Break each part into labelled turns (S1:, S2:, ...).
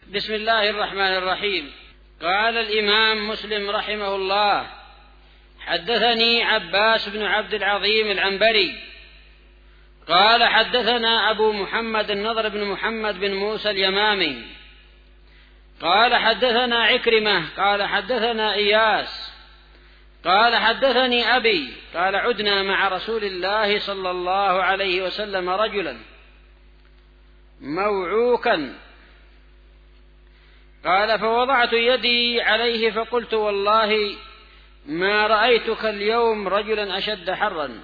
S1: بسم الله الرحمن الرحيم. قال الإمام مسلم رحمه الله: حدثني عباس بن عبد العظيم العنبري قال حدثنا أبو محمد النضر بن محمد بن موسى اليمامي قال حدثنا عكرمة قال حدثنا إياس قال حدثني أبي قال: عدنا مع رسول الله صلى الله عليه وسلم رجلا موعوكا، قال: فوضعت يدي عليه فقلت: والله ما رأيتك اليوم رجلا أشد حرا.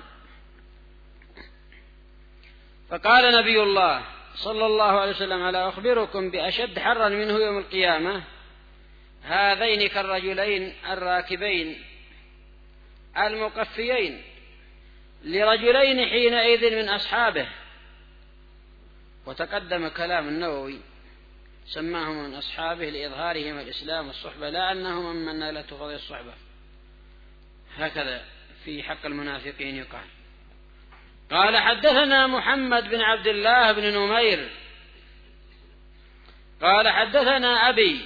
S1: فقال نبي الله صلى الله عليه وسلم: ألا أخبركم بأشد حرا منه يوم القيامة؟ هذين كالرجلين الراكبين المقفيين لرجلين حينئذ من أصحابه. وتقدم كلام النووي سماهم من أصحابه لإظهارهم الإسلام والصحبة، لا أنهم ممن نالته فضل الصحبة، هكذا في حق المنافقين يقال. قال: حدثنا محمد بن عبد الله بن نمير قال حدثنا أبي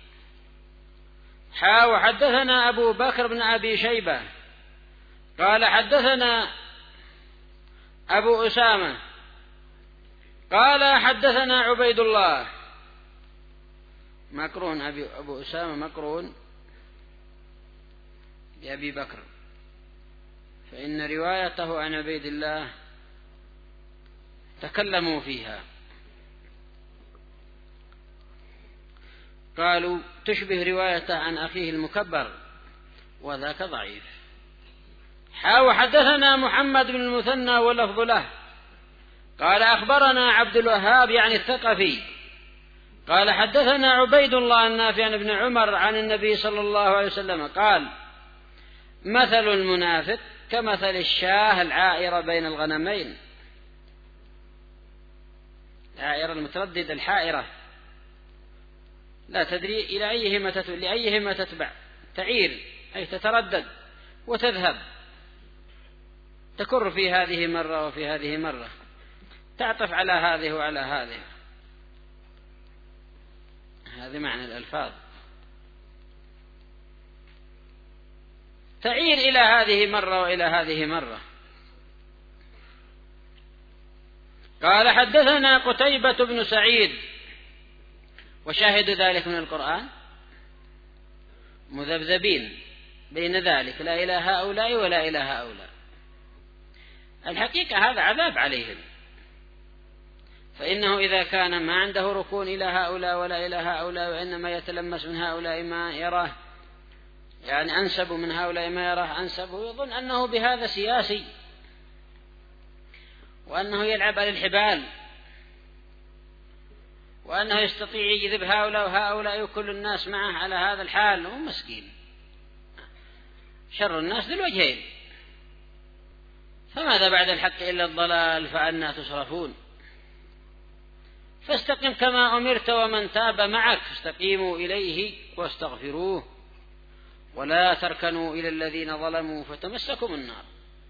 S1: وحدثنا أبو بكر بن أبي شيبة قال حدثنا أبو أسامة قال حدثنا عبيد الله، مقرون أبو أسامة مقرون بأبي بكر، فإن روايته عن عبيد الله تكلموا فيها، قالوا تشبه روايته عن أخيه المكبر وذاك ضعيف. وحدثنا محمد بن المثنى واللفظ له قال أخبرنا عبد الوهاب يعني الثقفي قال حدثنا عبيد الله النافع عن ابن عمر عن النبي صلى الله عليه وسلم قال: مثل المنافق كمثل الشاة العائرة بين الغنمين. العائرة المترددة الحائرة لا تدري لأيهما تتبع، تعير أي تتردد وتذهب، تكر في هذه مرة وفي هذه مرة، تعطف على هذه وعلى هذه. هذا معنى الألفاظ، تعير إلى هذه مرة وإلى هذه مرة. قال حدثنا قتيبة بن سعيد، وشاهد ذلك من القرآن مذبذبين بين ذلك، لا إلى هؤلاء ولا إلى هؤلاء. الحقيقة هذا عذاب عليهم، فإنه إذا كان ما عنده ركون إلى هؤلاء ولا إلى هؤلاء، وإنما يتلمس من هؤلاء ما يراه يعني أنسب، من هؤلاء ما يراه أنسب، ويظن أنه بهذا سياسي وأنه يلعب على الحبال وأنه يستطيع يجذب هؤلاء وهؤلاء وكل الناس معه على هذا الحال. هو مسكين، شر الناس ذو الوجهين، فماذا بعد الحق إلا الضلال، فأنى تصرفون. فاستقم كما أمرت ومن تاب معك، فاستقيموا إليه واستغفروه ولا تركنوا إلى الذين ظلموا فتمسكم النار.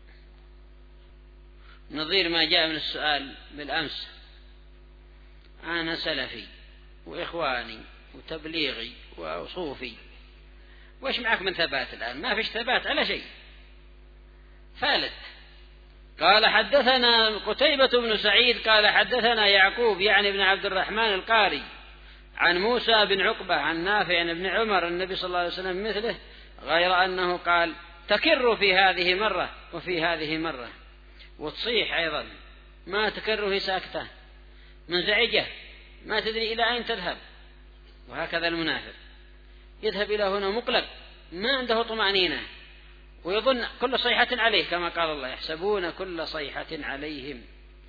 S1: نظير ما جاء من السؤال بالأمس: أنا سلفي وإخواني وتبليغي وصوفي، وإيش معك من ثبات الآن؟ ما فيش ثبات على شيء، فالت. قال حدثنا قتيبة بن سعيد قال حدثنا يعقوب يعني بن عبد الرحمن القاري عن موسى بن عقبة عن نافع عن ابن عمر النبي صلى الله عليه وسلم مثله، غير أنه قال: تكر في هذه مرة وفي هذه مرة، وتصيح أيضا، ما تكره ساكتة منزعجة، ما تدري إلى أين تذهب. وهكذا المنافق يذهب إلى هنا مقلق، ما عنده طمأنينة، ويظن كل صيحة عليه، كما قال الله: يحسبون كل صيحة عليهم.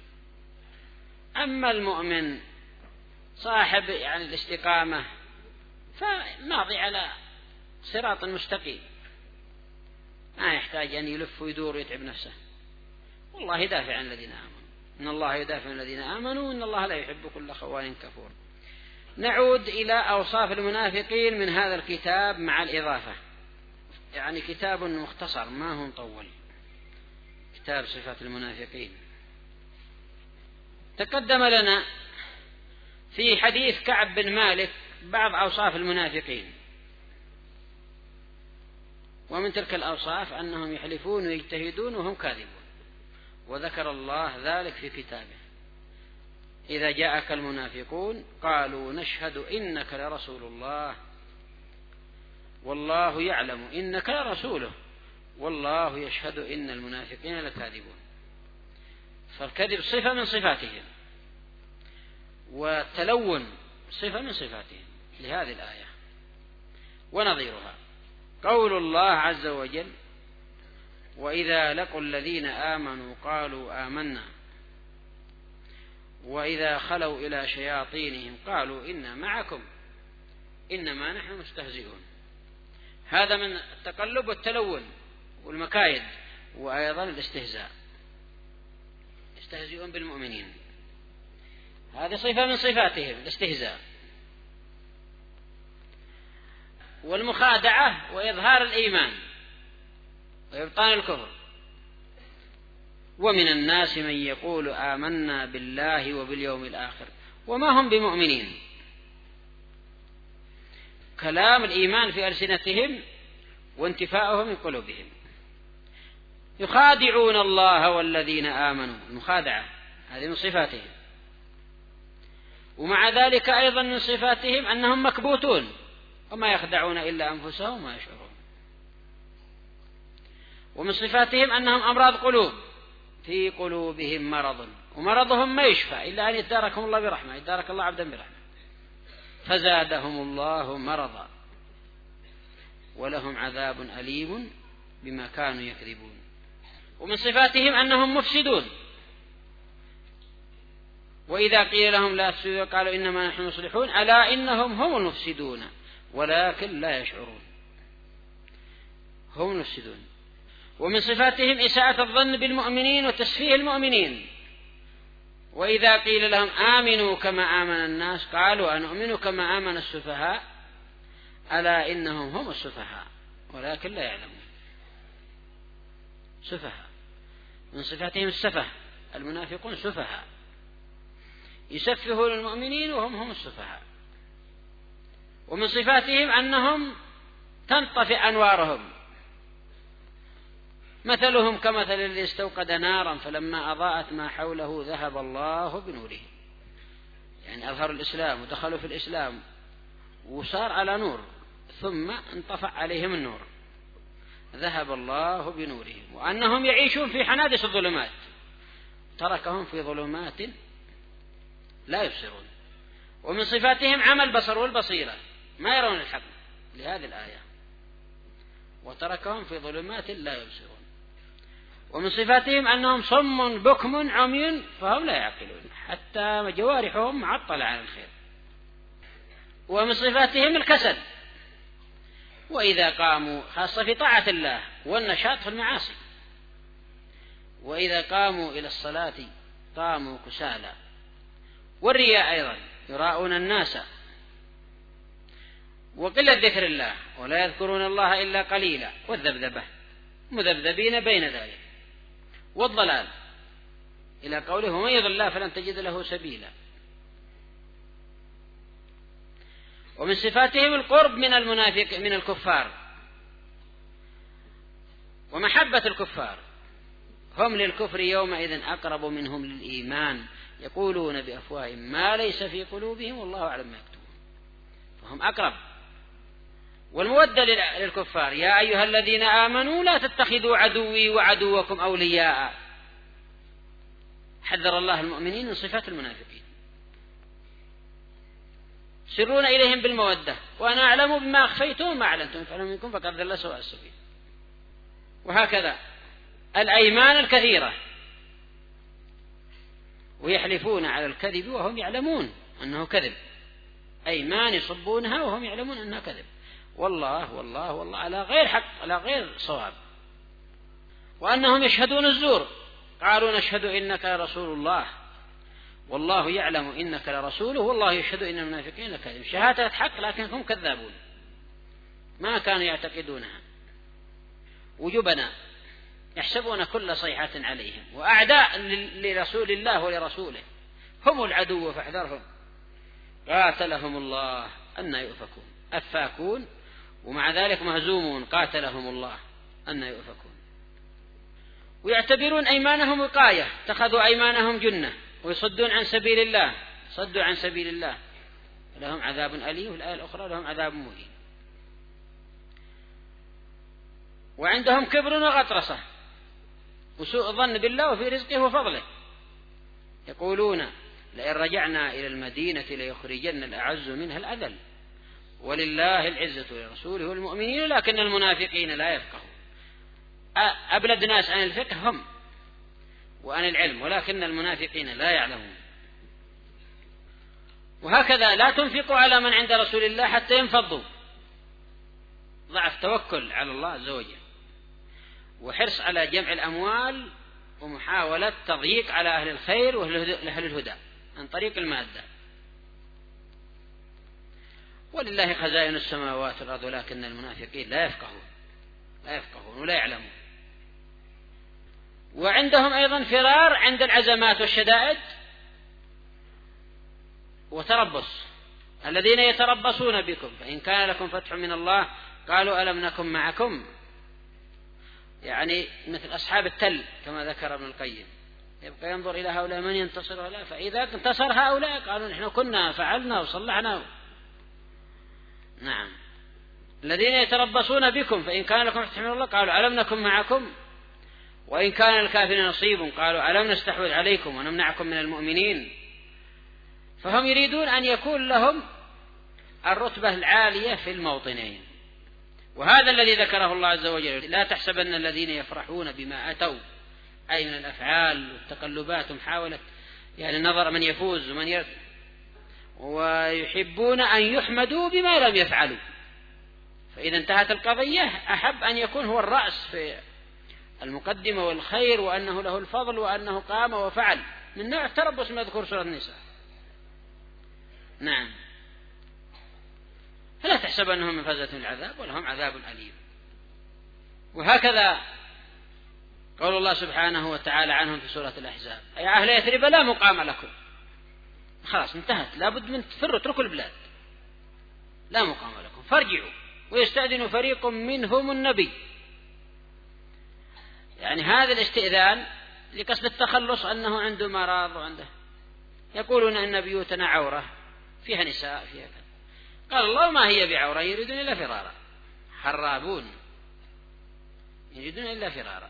S1: أما المؤمن صاحب يعني الاستقامة فماضي على صراط مستقيم، ما يحتاج أن يلف ويدور ويتعب نفسه. والله يدافع عن الذين آمنوا، إن الله يدافع عن الذين آمنوا، إن الله لا يحب كل خوان كفور. نعود إلى أوصاف المنافقين من هذا الكتاب مع الإضافة، يعني كتاب مختصر ما هو مطول، كتاب صفات المنافقين. تقدم لنا في حديث كعب بن مالك بعض أوصاف المنافقين، ومن تلك الأوصاف أنهم يحلفون ويجتهدون وهم كاذبون، وذكر الله ذلك في كتابه: إذا جاءك المنافقون قالوا نشهد إنك لرسول الله والله يعلم إنك لرسوله والله يشهد إن المنافقين لكاذبون. فالكذب صفة من صفاتهم، والتلون صفة من صفاتهم لهذه الآية. ونظيرها قول الله عز وجل: وإذا لقوا الذين آمنوا قالوا آمنا وإذا خلوا إلى شياطينهم قالوا إنا معكم إنما نحن مستهزئون. هذا من التقلب والتلون والمكايد، وأيضا الاستهزاء، يستهزئون بالمؤمنين، هذه صفة من صفاتهم الاستهزاء. والمخادعة وإظهار الإيمان وإبطان الكفر. ومن الناس من يقول آمنا بالله وباليوم الآخر وما هم بمؤمنين. كلام الإيمان في ألسنتهم وانتفاؤهم من قلوبهم. يخادعون الله والذين آمنوا، المخادعة هذه من صفاتهم. ومع ذلك أيضا من صفاتهم أنهم مكبوتون وما يخدعون إلا أنفسهم وما يشعرون. ومن صفاتهم أنهم أمراض قلوب، في قلوبهم مرض ومرضهم ما يشفى إلا أن يداركهم الله برحمة، يدارك الله عبدا برحمة، فزادهم الله مرضا ولهم عذاب أليم بما كانوا يكذبون. ومن صفاتهم أنهم مفسدون، وإذا قيل لهم لا تفسدوا قالوا إنما نحن مصلحون ألا إنهم هم المفسدون ولكن لا يشعرون، هم المفسدون. ومن صفاتهم إساءة الظن بالمؤمنين وتسفيه المؤمنين، وإذا قيل لهم آمنوا كما آمن الناس قالوا أنؤمن كما آمن السفهاء ألا إنهم هم السفهاء ولكن لا يعلمون. سفهاء، من صفاتهم السفه، المنافقون سفهاء يسفهون المؤمنين وهم هم السفهاء. ومن صفاتهم أنهم تنطفئ أنوارهم، مثلهم كمثل الذي استوقد نارا فلما أضاءت ما حوله ذهب الله بنوره. يعني أظهروا الإسلام ودخلوا في الإسلام وصار على نور ثم انطفأ عليهم النور، ذهب الله بنورهم. وأنهم يعيشون في حنادس الظلمات تركهم في ظلمات لا يبصرون. ومن صفاتهم عمى البصر والبصيرة، ما يرون الحق لهذه الآية، وتركهم في ظلمات لا يبصرون. ومن صفاتهم أنهم صم بكم عمي فهم لا يعقلون، حتى جوارحهم معطلة عن الخير. ومن صفاتهم الكسل، وإذا قاموا، خاصة في طاعة الله والنشاط في المعاصي، وإذا قاموا إلى الصلاة قاموا كسالى. والرياء أيضا، يراءون الناس، وقلة ذكر الله ولا يذكرون الله إلا قليلا، والذبذبة مذبذبين بين ذلك. والضلال إلى قوله ومن يضل الله فلن تجد له سبيلا. ومن صفاتهم القرب من المنافق من الكفار ومحبة الكفار، هم للكفر يومئذ أقرب منهم للإيمان يقولون بأفواههم ما ليس في قلوبهم والله أعلم ما يكتمون، فهم أقرب. والمودة للكفار يا أيها الذين آمنوا لا تتخذوا عدوي وعدوكم أولياء، حذر الله المؤمنين من صفات المنافقين. سرون إليهم بالمودة وأنا أعلم بما أخفيتم وما أعلنتم فعلم منكم فقد ضل سواء السبيل. وهكذا الأيمان الكثيرة، ويحلفون على الكذب وهم يعلمون أنه كذب، أيمان يصبونها وهم يعلمون أنها كذب، والله والله والله على غير حق على غير صواب. وأنهم يشهدون الزور، قالوا نشهد إنك لرسول الله والله يعلم إنك لرسوله والله يشهد إن المنافقين لكاذبون. شهادة حق لكنهم كذابون، ما كانوا يعتقدونها. وجبنا يحسبون كل صيحة عليهم، وأعداء لرسول الله ولرسوله، هم العدو فاحذرهم. قاتلهم الله أن يؤفكون. أفاكون ومع ذلك مهزومون قاتلهم الله، أن يؤفكون. ويعتبرون أيمانهم وقاية، اتخذوا أيمانهم جنة ويصدون عن سبيل الله، صدوا عن سبيل الله لهم عذاب أليم، وفي الآية الأخرى لهم عذاب مهين. وعندهم كبر وغطرسة وسوء ظن بالله وفي رزقه وفضله، يقولون لئن رجعنا إلى المدينة ليخرجن الأعز منها الأذل ولله العزة ولرسوله والمؤمنين لكن المنافقين لا يفقهون. أبلد ناس عن الفقه هم وعن العلم، ولكن المنافقين لا يعلمون. وهكذا لا تنفقوا على من عند رسول الله حتى ينفضوا، ضعف توكل على الله عز وجل، وحرص على جمع الأموال، ومحاولة تضييق على أهل الخير وأهل الهدى عن طريق المادة. ولله خزائن السماوات والأرض ولكن المنافقين لا يفقهون ولا يعلمون. وعندهم أيضا فرار عند العزمات والشدائد وتربص، الذين يتربصون بكم فإن كان لكم فتح من الله قالوا ألم نكن معكم، يعني مثل أصحاب التل كما ذكر ابن القيم، يبقى ينظر إلى هؤلاء من ينتصر ولا، فإذا انتصر هؤلاء قالوا نحن كنا فعلنا وصلحنا. نعم، الذين يتربصون بكم فإن كان لكم فتح من الله قالوا ألم نكن معكم، وإن كان الكافرين نصيب قالوا ألم نستحوذ عليكم ونمنعكم من المؤمنين. فهم يريدون أن يكون لهم الرتبة العالية في الموطنين، وهذا الذي ذكره الله عز وجل: لا تحسبن الذين يفرحون بما أتوا، أي من الأفعال والتقلبات ومحاولة يعني نظر من يفوز ومن ويحبون أن يحمدوا بما لم يفعلوا. فإذا انتهت القضية أحب أن يكون هو الرأس في المقدمة والخير، وأنه له الفضل وأنه قام وفعل، من نوع التربص مذكور سورة النساء. نعم، فلا تحسب أنهم من فزة العذاب ولهم عذاب أليم. وهكذا قول الله سبحانه وتعالى عنهم في سورة الأحزاب: يا أهل يثرب لا مقام لكم، خلاص انتهت، لابد من تفروا، اتركوا البلاد، لا مقام لكم فارجعوا. ويستأذن فريق منهم النبي، يعني هذا الاستئذان لقصد التخلص أنه عنده مرض وعنده، يقولون أن بيوتنا عورة فيها نساء فيها كذا، قال الله ما هي بعورة يريدون إلا فرارا، حرابون يريدون إلا فرارا.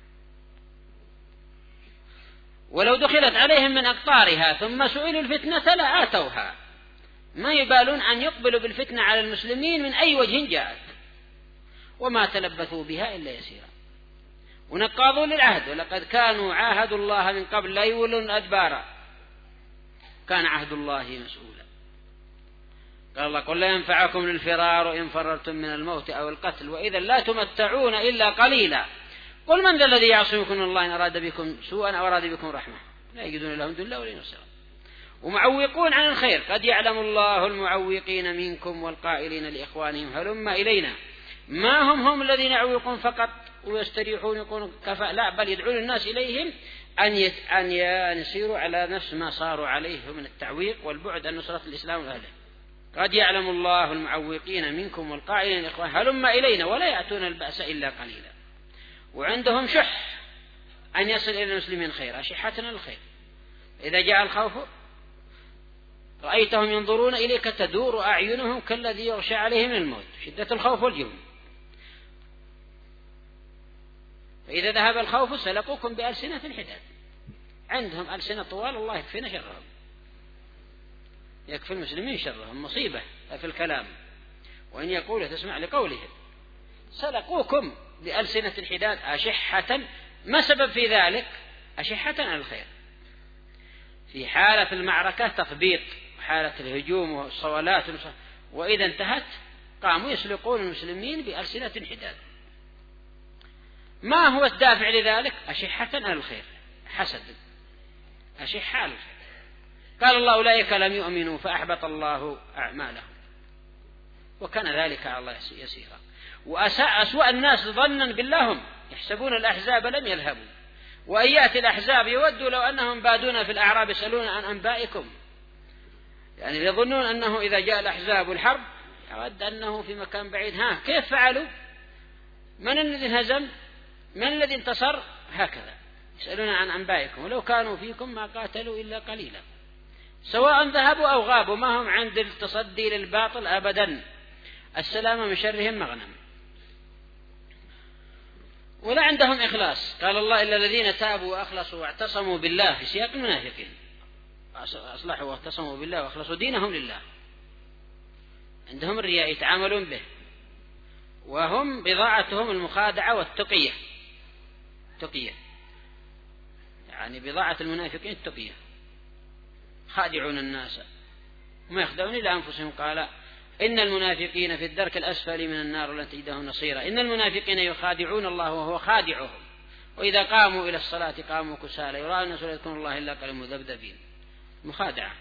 S1: ولو دخلت عليهم من أقطارها ثم سئلوا الفتنة لآتوها، ما يبالون أن يقبلوا بالفتنة على المسلمين من أي وجه جاءت، وما تلبثوا بها إلا يسيرا. ونقاضوا للعهد، ولقد كانوا عاهدوا الله من قبل لا يولون أدبارا، كان عهد الله مسؤولا. قال الله: قل لا ينفعكم الفرار إن فررتم من الموت أو القتل وإذا لا تمتعون إلا قليلا قل من ذا الذي يعصمكم من الله إن أراد بكم سوءا أو أراد بكم رحمة لا يجدون لهم دلا ولا نصيرا. ومعوقون عن الخير: قد يعلم الله المعوقين منكم والقائلين لإخوانهم هلم إلينا. ما هم الذين يعوقون فقط ويستريحون يقولون كفى، لا، بل يدعون الناس إليهم أن يسيروا على نفس ما صاروا عليه من التعويق والبعد عن نصرة الإسلام وأهله. قد يعلم الله المعوقين منكم والقائلين لإخوانهم هلم إلينا ولا يأتون البأس إلا قليلا. وعندهم شح أن يصل إلى المسلمين خير، أشحتنا الخير. إذا جاء الخوف رأيتهم ينظرون إليك تدور أعينهم كالذي يغشى عليه من الموت، شدة الخوف والجبن. فإذا ذهب الخوف سلقوكم بألسنة حداد، عندهم ألسنة طوال، الله يكفينا شرهم، يكفي المسلمين شرهم، مصيبة في الكلام، وإن يقول تسمع لقولهم. سلقوكم بألسنة حداد أشحة، ما سبب في ذلك؟ أشحة على الخير. في حالة المعركة تثبيط، حالة الهجوم والصولات، وإذا انتهت قاموا يسلقون المسلمين بألسنة حداد. ما هو الدافع لذلك؟ أشحة على الخير، حسد، أشحة على الخير. قال الله: أولئك لم يؤمنوا فأحبط الله أعمالهم وكان ذلك على الله يسيرا. وأسوأ الناس ظنا بالله يحسبون الأحزاب لم يذهبوا، وأن يأتي الأحزاب يودوا لو أنهم بادون في الأعراب يسألون عن أنبائكم، يعني يظنون أنه إذا جاء الأحزاب والحرب يود أنه في مكان بعيد، ها كيف فعلوا؟ من الذي انهزم؟ من الذي انتصر؟ هكذا يسألون عن أنبائكم ولو كانوا فيكم ما قاتلوا إلا قليلا، سواء ذهبوا أو غابوا، ما هم عند التصدي للباطل أبدا، السلام من شرهم مغنم، ولا عندهم إخلاص. قال الله إلا الذين تابوا وأخلصوا واعتصموا بالله في سياق المنافقين، أصلحوا واعتصموا بالله وأخلصوا دينهم لله، عندهم الرياء يتعاملون به، وهم بضاعتهم المخادعة والتقية، يعني بضاعة المنافقين التقية، خادعون الناس وما يخدعون إلا أنفسهم. قال إن المنافقين في الدرك الأسفل من النار ولن تجده نصيرا. إن المنافقين يخادعون الله وهو خادعهم، وإذا قاموا إلى الصلاة قاموا كسالى يراءون الناس ولا يذكرون الله إلا قليلا مذبذبين، مخادعة.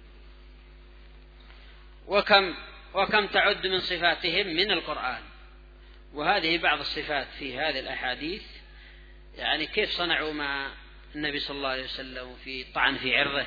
S1: وكم تعد من صفاتهم من القرآن، وهذه بعض الصفات في هذه الأحاديث، يعني كيف صنعوا مع النبي صلى الله عليه وسلم في طعن في عرضه،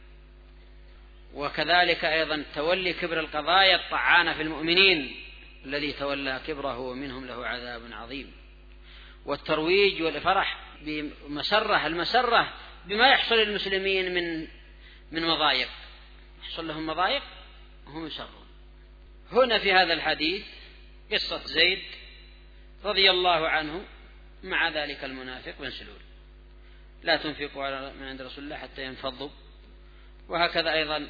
S1: وكذلك أيضا تولي كبر القضايا الطعانة في المؤمنين، الذي تولى كبره ومنهم له عذاب عظيم، والترويج والفرح المسرة بما يحصل للمسلمين من مضايق، يحصل لهم مضايق وهم يسرون. هنا في هذا الحديث قصة زيد رضي الله عنه مع ذلك المنافق بن سلول، لا تنفقوا على من عند رسول الله حتى ينفضوا. وهكذا أيضا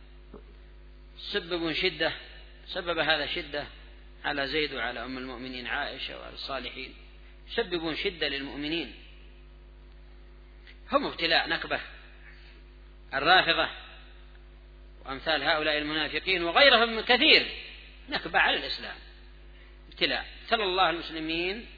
S1: سبب هذا شدة على زيد وعلى أم المؤمنين عائشة وعلى الصالحين، يسببون شدة للمؤمنين، هم ابتلاء نكبة. الرافضة وأمثال هؤلاء المنافقين وغيرهم كثير نكبة على الإسلام، ابتلاء. ابتلى الله المسلمين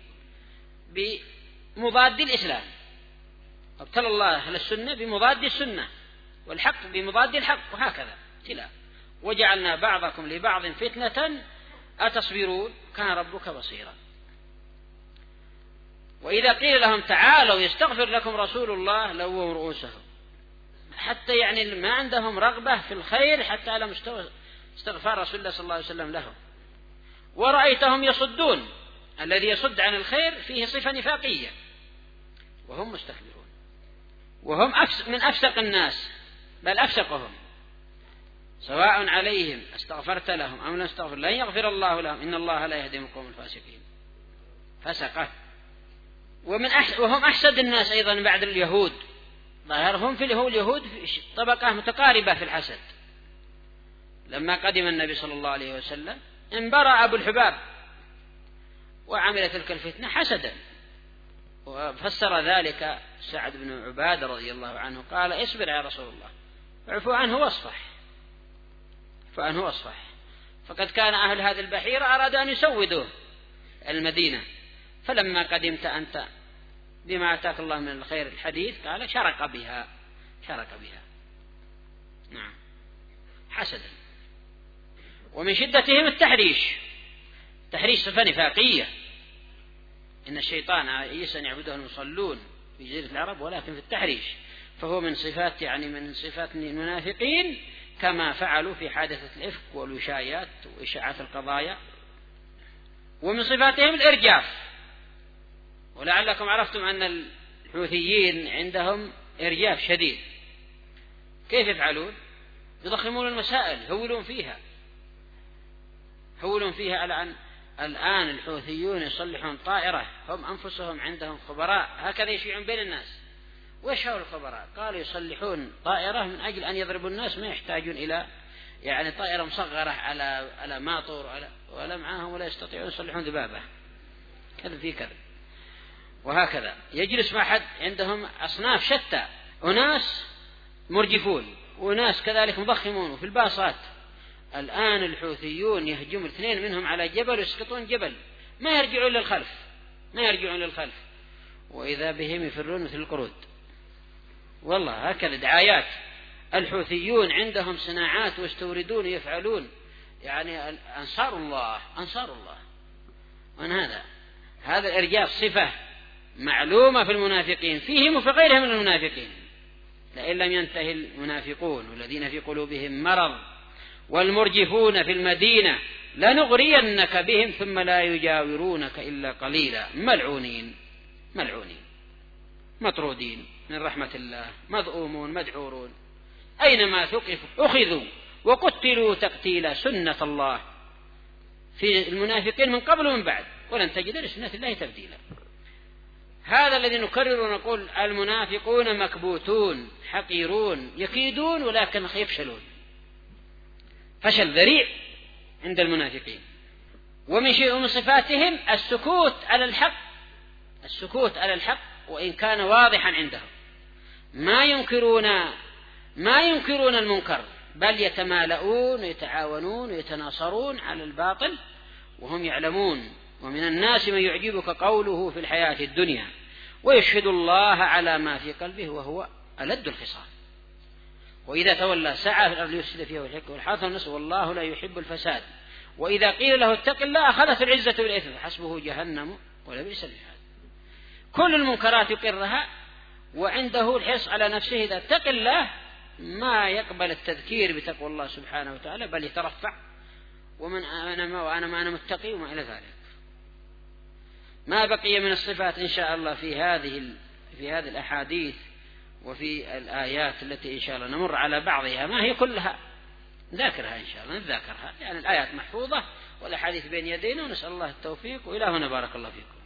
S1: بمضاد الإسلام، ابتلى الله أهل السنة بمضاد السنة، والحق بمضاد الحق، وهكذا ابتلاء. وجعلنا بعضكم لبعض فتنة أتصبرون كان ربك بصيرا. وإذا قيل لهم تعالوا يستغفر لكم رسول الله لووا رؤوسهم، حتى يعني ما عندهم رغبة في الخير حتى على مستوى استغفار رسول الله صلى الله عليه وسلم لهم. ورأيتهم يصدون، الذي يصد عن الخير فيه صفة نفاقية، وهم مستكبرون، وهم من أفسق الناس، بل أفسقهم، سواء عليهم استغفرت لهم أم لم تستغفر لن يغفر الله لهم إن الله لا يهدي القوم الفاسقين. فسقة. وهم أحسد الناس أيضا بعد اليهود، ظاهرهم في اليهود في طبقة متقاربة في الحسد. لما قدم النبي صلى الله عليه وسلم انبرأ أبو الحباب وعمل تلك الفتنة حسدا، وفسر ذلك سعد بن عبادة رضي الله عنه، قال اصبر يا رسول الله اعفو عنه واصفح، فقد كان أهل هذه البحيرة أرادوا أن يسودوا المدينة، فلما قدمت أنت بما أتاك الله من الخير الحديث قال شرق بها. نعم، حسدا. ومن شدتهم التحريش صفة نفاقية. إن الشيطان يئس أن يعبده المصلون في جزيرة العرب ولكن في التحريش، فهو من صفات المنافقين، كما فعلوا في حادثة الإفك والوشايات وإشاعات القضايا. ومن صفاتهم الإرجاف، ولعلكم عرفتم أن الحوثيين عندهم إرجاف شديد. كيف يفعلون؟ يضخمون المسائل، يهولون فيها على أن الآن الحوثيون يصلحون طائرة، هم أنفسهم عندهم خبراء، هكذا يشيعون بين الناس. وإيش هؤلاء الخبراء؟ قالوا يصلحون طائرة من أجل أن يضربوا الناس، ما يحتاجون إلى يعني طائرة مصغرة على ماطور ولا معاهم ولا يستطيعون يصلحون ذبابة. كذب في كذب. وهكذا يجلس مع حد عندهم أصناف شتى، وناس مرجفون وناس كذلك مضخمون وفي الباصات. الآن الحوثيون يهجم 2 منهم على جبل يسقطون جبل، ما يرجعون للخلف، وإذا بهم يفرون مثل القرود. والله هكذا دعايات. الحوثيون عندهم صناعات ويستوردون ويفعلون، يعني أنصار الله. وأن هذا الإرجاف صفة معلومة في المنافقين، فيهم وفي غيرهم من المنافقين. لئن لم ينتهي المنافقون والذين في قلوبهم مرض والمرجفون في المدينة لنغرينك بهم ثم لا يجاورونك إلا قليلا ملعونين مطرودين من رحمة الله مذءومون مدحورون أينما ثقفوا أخذوا وقتلوا تقتيلا سنة الله في المنافقين من قبل ومن بعد ولن تجد لسنة الله تبديلا. هذا الذي نكرر ونقول المنافقون مكبوتون حقيرون يكيدون ولكن يفشلون فشل ذريع عند المنافقين. ومن صفاتهم السكوت على الحق وإن كان واضحا عندهم ما ينكرون المنكر بل يتمالؤون ويتعاونون ويتناصرون على الباطل وهم يعلمون. ومن الناس من يعجبك قوله في الحياة الدنيا ويشهد الله على ما في قلبه وهو ألد الخصام وإذا تولى سعى في الأرض ليفسد فيها ويهلك والحرث والنسل والله لا يحب الفساد وإذا قيل له اتق الله أخذته العزة بالإثم فحسبه جهنم ولبئس المهاد. كل المنكرات يقرها وعنده الحرص على نفسه إذا اتق الله ما يقبل التذكير بتقوى الله سبحانه وتعالى بل يترفع وأنا متقي وما إلى ذلك. ما بقي من الصفات إن شاء الله في هذه الأحاديث وفي الآيات التي إن شاء الله نمر على بعضها ما هي كلها نذاكرها إن شاء الله يعني الآيات محفوظة والأحاديث بين يدينا ونسأل الله التوفيق وإلى هنا بارك الله فيكم.